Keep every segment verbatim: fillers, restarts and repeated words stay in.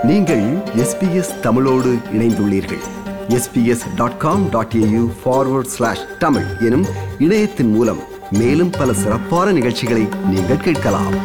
நீங்கள் S B S தமிழோடு இணைந்துள்ளீர்கள். S B S dot com dot A U forward slash Tamil எனும் இணையத்தின் மூலம் மேலும் பல சிறப்பான நிகழ்ச்சிகளை நீங்கள் கேட்கலாம்.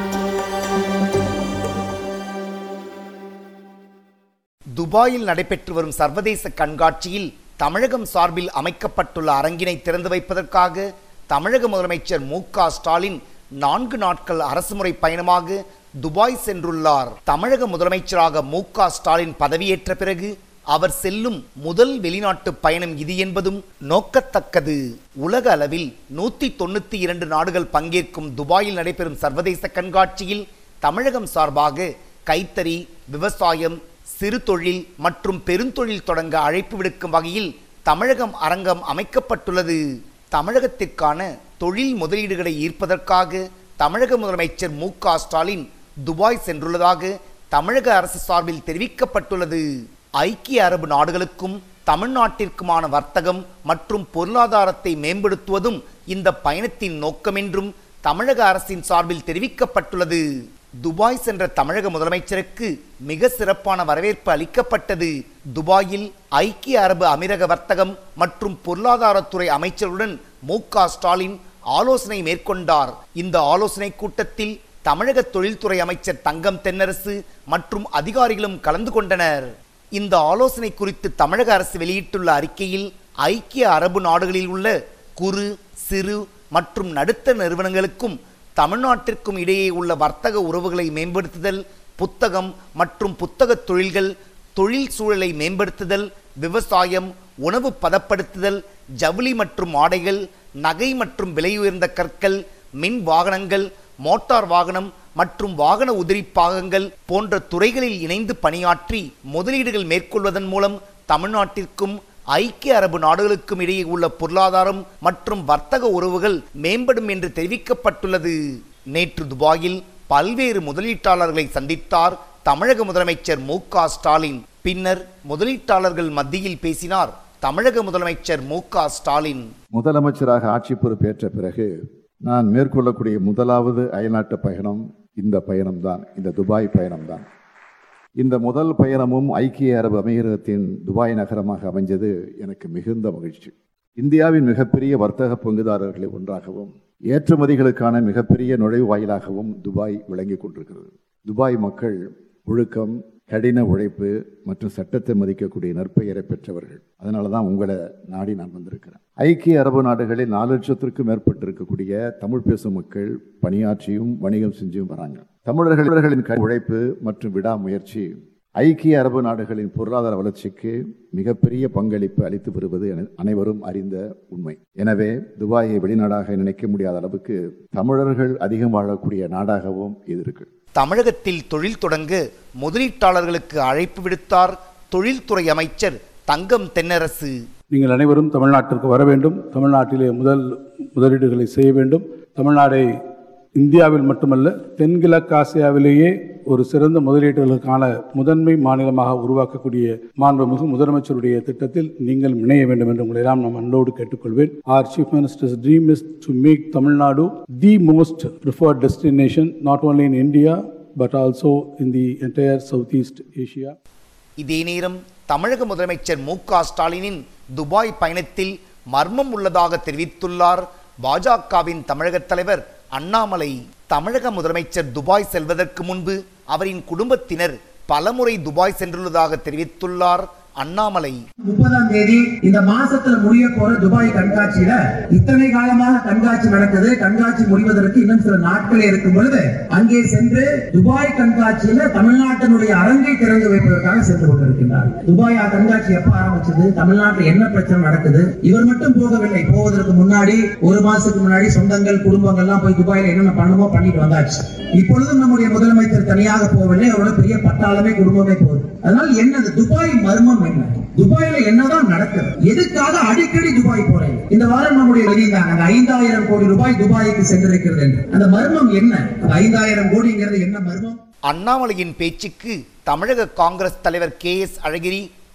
துபாயில் நடைபெற்று வரும் சர்வதேச கண்காட்சியில் தமிழகம் சார்பில் அமைக்கப்பட்டுள்ள அரங்கினை திறந்து வைப்பதற்காக தமிழக முதலமைச்சர் மு க ஸ்டாலின் நான்கு நாட்கள் அரசுமுறை பயணமாக துபாய் சென்றுள்ளார். தமிழக முதலமைச்சராக மு க ஸ்டாலின் பதவியேற்ற பிறகு அவர் செல்லும் முதல் வெளிநாட்டு பயணம் இது என்பதும் நோக்கத்தக்கது. உலக அளவில் நூத்தி தொண்ணூத்தி இரண்டு நாடுகள் பங்கேற்கும் துபாயில் நடைபெறும் சர்வதேச கண்காட்சியில் தமிழகம் சார்பாக கைத்தறி, விவசாயம், சிறு தொழில் மற்றும் பெருந்தொழில் தொடங்க அழைப்பு விடுக்கும் வகையில் தமிழகம் அரங்கம் அமைக்கப்பட்டுள்ளது. தமிழகத்திற்கான தொழில் முதலீடுகளை ஈர்ப்பதற்காக தமிழக முதலமைச்சர் மு க ஸ்டாலின் துபாய் சென்றுள்ளதாக தமிழக அரசு சார்பில் தெரிவிக்கப்பட்டுள்ளது. ஐக்கிய அரபு நாடுகளுக்கும் தமிழ்நாட்டிற்குமான வர்த்தகம் மற்றும் பொருளாதாரத்தை மேம்படுத்துவதும் இந்த பயணத்தின் நோக்கம் என்றும் தமிழக அரசின் சார்பில் தெரிவிக்கப்பட்டுள்ளது. துபாய் சென்ற தமிழக முதலமைச்சருக்கு மிக சிறப்பான வரவேற்பு அளிக்கப்பட்டது. துபாயில் ஐக்கிய அரபு அமீரக வர்த்தகம் மற்றும் பொருளாதாரத்துறை அமைச்சருடன் மு க ஸ்டாலின் ஆலோசனை மேற்கொண்டார். இந்த ஆலோசனை கூட்டத்தில் தமிழக தொழில்துறை அமைச்சர் தங்கம் தென்னரசு மற்றும் அதிகாரிகளும் கலந்து கொண்டனர். இந்த ஆலோசனை குறித்து தமிழக அரசு வெளியிட்டுள்ள அறிக்கையில் ஐக்கிய அரபு நாடுகளில் உள்ள குறு, சிறு மற்றும் நடுத்தர நிறுவனங்களுக்கும் தமிழ்நாட்டிற்கும் இடையே உள்ள வர்த்தக உறவுகளை மேம்படுத்துதல், புத்தகம் மற்றும் புத்தக தொழில்கள், தொழில் சூழலை மேம்படுத்துதல், விவசாயம், உணவு பதப்படுத்துதல், ஜவுளி மற்றும் ஆடைகள், நகை மற்றும் விலையுயர்ந்த கற்கள், மின் வாகனங்கள், மோட்டார் வாகனம் மற்றும் வாகன உதிரி பாகங்கள் போன்ற துறைகளில் இணைந்து பணியாற்றி முதலீடுகள் மேற்கொள்வதன் மூலம் தமிழ்நாட்டிற்கும் ஐக்கிய அரபு நாடுகளுக்கும் இடையே உள்ள பொருளாதாரம் மற்றும் வர்த்தக உறவுகள் மேம்படும் என்று தெரிவிக்கப்பட்டுள்ளது. நேற்று துபாயில் பல்வேறு முதலீட்டாளர்களை சந்தித்தார் தமிழக முதலமைச்சர் மு க ஸ்டாலின். பின்னர் முதலீட்டாளர்கள் மத்தியில் பேசினார் தமிழக முதலமைச்சர் மு க ஸ்டாலின். முதலமைச்சராக ஆட்சி பொறுப்பேற்ற பிறகு நான் மேற்கொள்ளக்கூடிய முதலாவது அயல்நாட்டு பயணம் இந்த பயணம்தான், இந்த துபாய் பயணம்தான். இந்த முதல் பயணமும் ஐக்கிய அரபு அமீரகத்தின் துபாய் நகரமாக அமைஞ்சது எனக்கு மிகுந்த மகிழ்ச்சி. இந்தியாவின் மிகப்பெரிய வர்த்தக பங்குதாரர்களில் ஒன்றாகவும் ஏற்றுமதிகளுக்கான மிகப்பெரிய நுழைவாயிலாகவும் துபாய் விளங்கி கொண்டிருக்கிறது. துபாய் மக்கள் ஒழுக்கம், கடின உழைப்பு மற்றும் சட்டத்தை மதிக்கக்கூடிய நற்பெயரை பெற்றவர்கள். அதனால தான் உங்களை நாடி நான் வந்திருக்கிறேன். ஐக்கிய அரபு நாடுகளில் நாலு லட்சத்திற்கும் மேற்பட்டிருக்கக்கூடிய தமிழ் பேசும் மக்கள் பணியாற்றியும் வணிகம் செஞ்சும் வராங்க. தமிழர்களின் உழைப்பு மற்றும் விடாமுயற்சி ஐக்கிய அரபு நாடுகளின் பொருளாதார வளர்ச்சிக்கு மிகப்பெரிய பங்களிப்பு அளித்து வருவது அனைவரும் அறிந்த உண்மை. எனவே துபாயை வெளிநாடாக நினைக்க முடியாத அளவுக்கு தமிழர்கள் அதிகம் வாழக்கூடிய நாடாகவும் இது இருக்கு. தமிழகத்தில் தொழில் தொடங்க முதலீட்டாளர்களுக்கு அழைப்பு விடுத்தார் தொழில்துறை அமைச்சர் தங்கம் தென்னரசு. நீங்கள் அனைவரும் தமிழ்நாட்டிற்கு வர வேண்டும். தமிழ்நாட்டிலே முதல் முதலீடுகளை செய்ய வேண்டும். தமிழ்நாடை இந்தியாவில் மட்டுமல்ல தென்கிழக்காசியாவிலேயே ஒரு சிறந்த முதலீடுகளுக்கான முதன்மை மாநிலமாக உருவாக்கக்கூடிய மாண்புமிகு முதலமைச்சருடைய திட்டத்தில் நீங்கள் இணைய வேண்டும் என்று உங்களை எல்லாம் நான் அன்போடு கேட்டுக்கொள்வேன். Our Chief Minister's dream is to make Tamil Nadu the most preferred destination not only in India but also in the entire Southeast Asia. இதே நேரம் தமிழக முதலமைச்சர் மு க ஸ்டாலினின் துபாய் பயணத்தில் மர்மம் உள்ளதாக தெரிவித்துள்ளார் பாஜகவின் தமிழக தலைவர் அண்ணாமலை. தமிழக முதலமைச்சர் துபாய் செல்வதற்கு முன்பு அவரின் குடும்பத்தினர் பலமுறை துபாய் சென்றுள்ளதாக தெரிவித்துள்ளார் அண்ணாமலை. முப்பதாம் தேதி இந்த மாசத்துல முடிய போற துபாய் கண்காட்சியில இத்தனை காலமாக கண்காட்சி நடக்குது. கண்காட்சி முடிவதற்கு இன்னும் சில நாட்களே இருக்கும் பொழுது அங்கே சென்று துபாய் கண்காட்சியில தமிழ்நாட்டினுடைய அரங்கை திறந்து வைப்பதற்காக சென்று கொண்டிருக்கிறார். துபாய் கண்காட்சி எப்ப ஆரம்பிச்சது, தமிழ்நாட்டில் என்ன பிரச்சனை நடக்குது, இவர் மட்டும் போகவில்லை. போவதற்கு முன்னாடி ஒரு மாசத்துக்கு முன்னாடி சொந்தங்கள் குடும்பங்கள் எல்லாம் போய் துபாயில என்னென்ன பண்ணுமோ பண்ணிட்டு வந்தாச்சு. இப்பொழுதும் நம்முடைய முதலமைச்சர் தனியாக போகவில்லை, அவரோட பெரிய பட்டாளமே குடும்பமே போகுது. அதனால் என்னது துபாய் மர்மம் என்ன, துபாயில என்னதான் நடக்குது, எதுக்காக அடிக்கடி துபாய் போறேன். இந்த வாரம் நம்முடைய வெளியிட்டாங்க அந்த ஐந்தாயிரம் கோடி ரூபாய் துபாய்க்கு சென்றிருக்கிறது என்று. அந்த மர்மம் என்ன, ஐந்தாயிரம் கோடிங்கிறது என்ன மர்மம்? அண்ணாமலையின் பேச்சுக்கு தமிழக காங்கிரஸ் தலைவர் கே எஸ் அழகிரி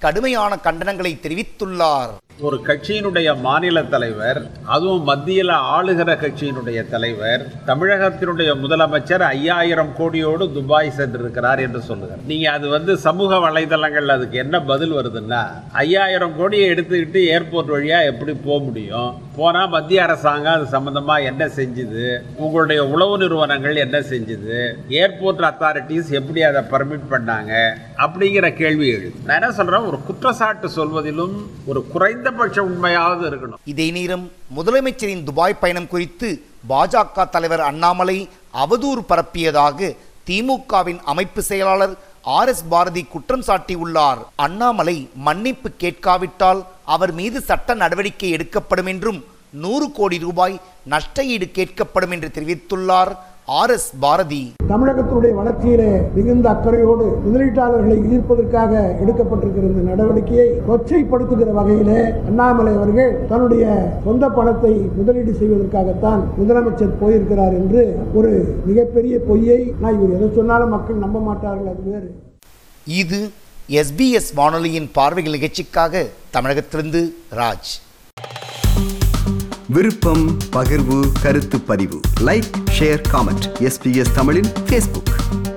கடுமையான கண்டனங்களை தெரிவித்துள்ளார். ஒரு கட்சியினுடைய மாநில தலைவர், அதுவும் மத்தியில் ஆளுகிற கட்சியினுடைய தலைவர், தமிழகத்தினுடைய முதலமைச்சர் ஐயாயிரம் கோடியோடு துபாய் சென்றிருக்கிறார் என்று சொல்லுகிறார். நீங்க அது வந்து சமூக வலைதளங்கள் அதுக்கு என்ன பதில் வருதுன்னா, ஐயாயிரம் கோடியை எடுத்துக்கிட்டு ஏர்போர்ட் வழியா எப்படி போக முடியும்? போனா மத்திய அரசாங்கம் அது சம்பந்தமா என்ன செஞ்சுது? உங்களுடைய உளவு நிறுவனங்கள் என்ன செஞ்சுது? ஏர்போர்ட் அத்தாரிட்டிஸ் எப்படி அதை பர்மிட் பண்ணாங்க? அப்படிங்கிற கேள்வி எழுது. நான் என்ன சொல்றேன், ஒரு குற்றச்சாட்டு சொல்வதிலும் ஒரு குறைந்தபட்ச உண்மையாவது இருக்கணும். இதே நேரம் முதலமைச்சரின் துபாய் பயணம் குறித்து பாஜக தலைவர் அண்ணாமலை அவதூறு பரப்பியதாக திமுகவின் அமைப்பு செயலாளர் ஆர் எஸ் பாரதி குற்றம் சாட்டியுள்ளார். அண்ணாமலை மன்னிப்பு கேட்காவிட்டால் அவர் மீது சட்ட நடவடிக்கை எடுக்கப்படும் என்றும் நூறு கோடி ரூபாய் நஷ்ட ஈடு கேட்கப்படும் என்று தெரிவித்துள்ளார் ஆர் எஸ் பாரதி. தமிழகத்தினுடைய வளர்ச்சியிலே மிகுந்த அக்கறையோடு முதலீட்டாளர்களை ஈர்ப்பதற்காக எடுக்கப்பட்டிருக்கிற இந்த நடவடிக்கையை கொச்சைப்படுத்துகிற வகையிலே அண்ணாமலை அவர்கள் தன்னுடைய சொந்த பணத்தை முதலீடு செய்வதற்காகத்தான் முதலமைச்சர் போயிருக்கிறார் என்று ஒரு மிகப்பெரிய பொய்யை, நான் இவர் எதை சொன்னாலும் மக்கள் நம்ப மாட்டார்கள், அது வேறு. இது எஸ் பி எஸ் வானொலியின் பார்வைகள் நிகழ்ச்சிக்காக தமிழகத்திலிருந்து ராஜ். விருப்பம், பகிர்வு, கருத்து பதிவு, like, share, comment. S B S தமிழின் ஃபேஸ்புக்.